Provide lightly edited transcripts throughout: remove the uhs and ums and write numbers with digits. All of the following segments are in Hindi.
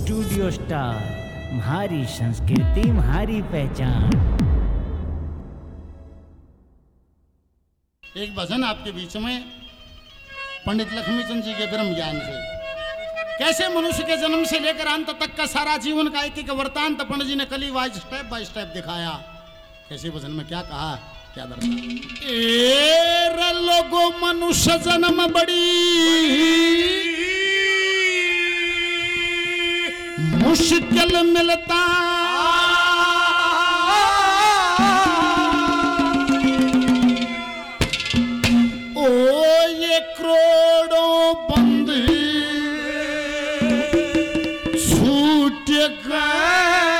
स्टूडियो स्टार, हमारी संस्कृति हमारी पहचान। एक भजन आपके बीच में पंडित लक्ष्मीचंद जी के ब्रह्म ज्ञान से, कैसे मनुष्य के जन्म से लेकर अंत तक का सारा जीवन का एक एक वृतांत पंडित जी ने कली वाइज स्टेप बाय स्टेप दिखाया। कैसे भजन में क्या कहा, क्या दर्शाया? ए लोगो मनुष्य जन्म बड़ी मुश्किल मिलता, ओ ये करोड़ों बंद छूट गए,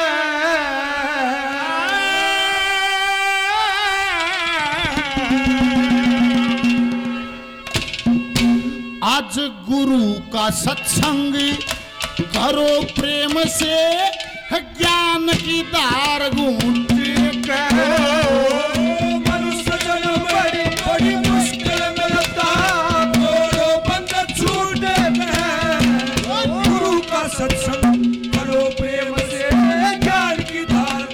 आज गुरु का सत्संग करो प्रेम से, ज्ञान की धार घूंट के। मनुष्य जन्म बड़ी बड़ी मुश्किल मिलता, करोड़ों बंद छूट गए। गुरु का सत्संग करो प्रेम से, ज्ञान की धार।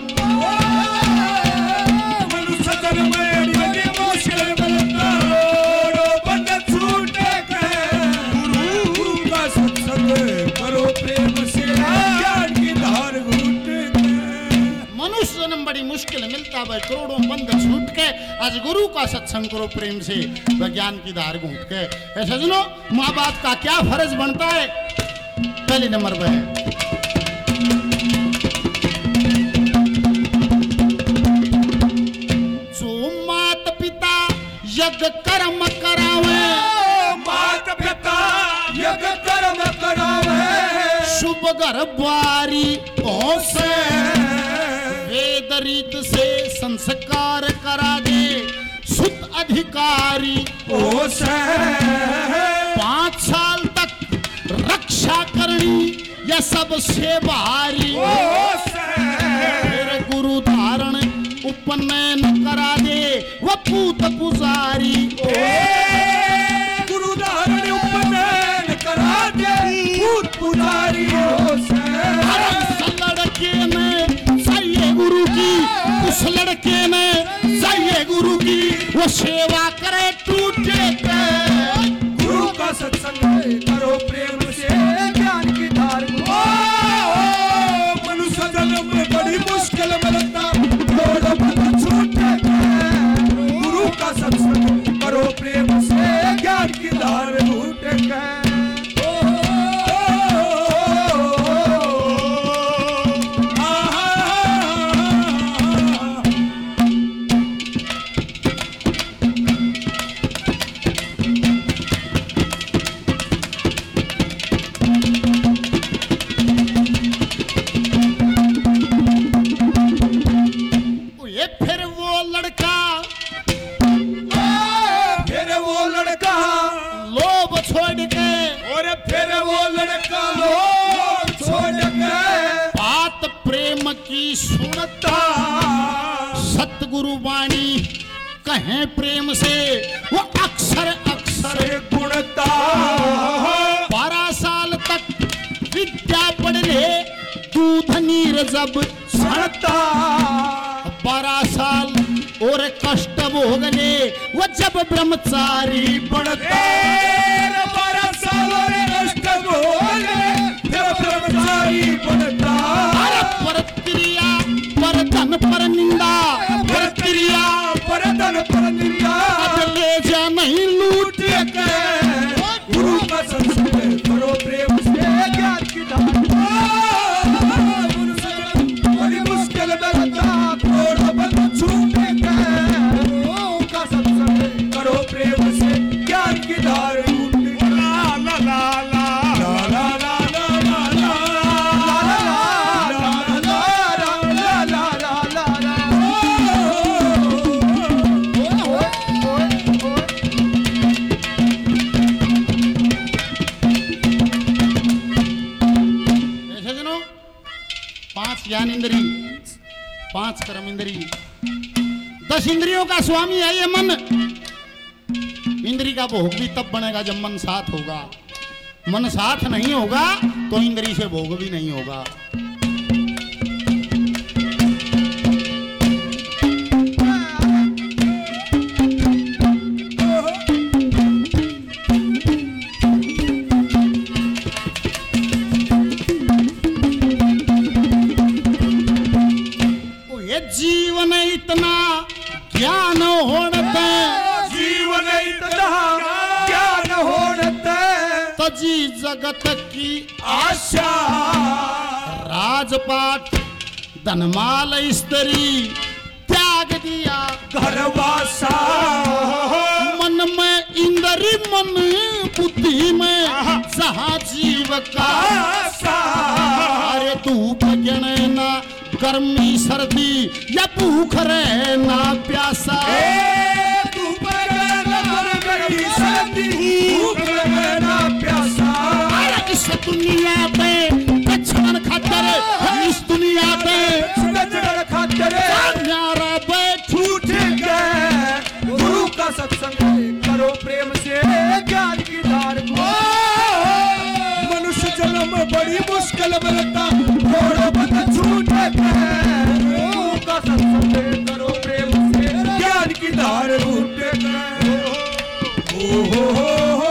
मनुष्य जन्म बड़ी मुश्किल मिलता, करोड़ों बंद छूट गए। गुरु का सत्संग करो प्रेम से, ज्ञान की धार घूंट गए। मनुष्य जन्म बड़ी मुश्किल मिलता, वह करोड़ों बंद छूट के। आज गुरु का सत्संग करो प्रेम से, वह ज्ञान की धार घूंट के। ऐसा सुनो, माँ बाप का क्या फर्ज बनता है? पहले नंबर पे है जो माता पिता यज्ञ कर्म करावे, माता पिता यज्ञ कर्म करावे, शुभ गर्भवारी से वेद रीत से संस्कार करा दे, शुद्ध अधिकारी ओसे 5 साल तक रक्षा करनी, यह सबसे भारी। फिर गुरु धारण उपनयन करा दे, वह पूत पुजारी। गुरु धारण उपनयन करा दे, पूत पुजारी। लड़के में चाहिए गुरु की, उस लड़के में चाहिए गुरु की, वो सेवा करे टूटे के। गुरु का सत्संग करो प्रेम से, ज्ञान की धार। मनुष्य जन्म में बड़ी मुश्किल मिलता, करोड़ों बंद छूट गए। गुरु का सत्संग करो प्रेम से, ज्ञान की धार घूट गए। की सुनता सतगुरु वाणी कहें प्रेम से, वो अक्सर अक्सर गुणता। 12 साल तक विद्या पढ़ ले, दूध नीर जब सड़ता। 12 साल और कष्ट भोग ले, वो जब ब्रह्मचारी बढ़ता। 12 साल और कष्ट भोग ले, जब ब्रह्मचारी बढ़ता। पर क्रिया पर धन पर निंदा, पर क्रिया पर धन पर निंदा, ले जा नहीं लूट के। गुरु का सत्संग करो प्रेम से, ज्ञान की धार। बड़ी मुश्किल मिलता, करोड़ों बंद छूट गए। गुरु का सत्संग करो प्रेम से, ज्ञान की धार। ज्ञान इंद्री, 5 कर्म इंद्री, 10 इंद्रियों का स्वामी है ये मन। इंद्री का भोग भी तब बनेगा जब मन साथ होगा। मन साथ नहीं होगा तो इंद्री से भोग भी नहीं होगा। जीवन इतना ज्ञान होता, जीवन इतना ज्ञान होता, तजी जगत की आशा राजपाट धनमाल स्त्री त्याग दिया घरवासा, मन में इंद्री मन बुद्धि में जहाँ जीव का आशा। अरे धूप जड़ना गर्मी सर्दी या भूख रहना प्यासा, धूप गर्मी सर्दी भूख रहना प्यासा। इस दुनिया पे कछन खातर, इस दुनिया पे कछन खातर न्यारा बैठू छूट गए गुरु का सत्संग करो प्रेम से ज्ञान की धार को। मनुष्य जन्म बड़ी मुश्किल मिलता, थोड़ा बहुत छूट गए गुरु का सत्संग करो प्रेम से ज्ञान की धार रूट गए। ओ हो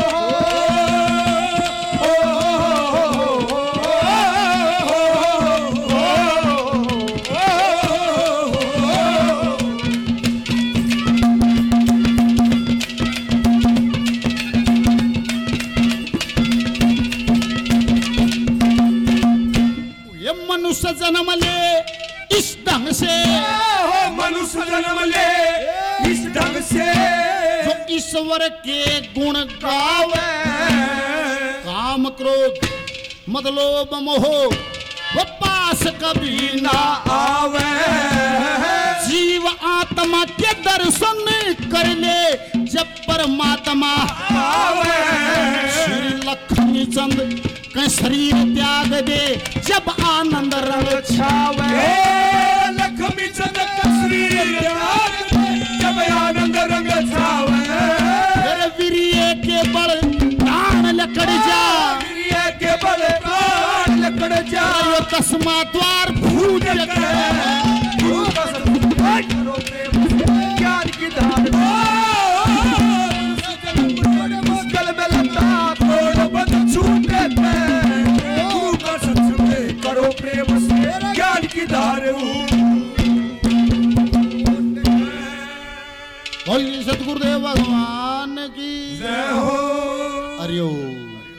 मनुष्य जन्म ले इस ढंग से, मनुष्य जन्म ले इस ढंग से, जो ईश्वर के गुण गावे, काम क्रोध मद लोभ मोह वो पास कभी ना आवे। जीव आत्मा के दर्शन कर ले जब परमात्मा आवे। श्री लक्ष्मी चंद के शरीर त्याग दे जब आनंद रंग छावे। लक्ष्मी चंद का शरीर त्याग दे जब आनंद रंग छावे। फिर वीर्य के बल प्राण लकड़ जा, वीर्य के बल प्राण लकड़ जा। तस्मा द्वार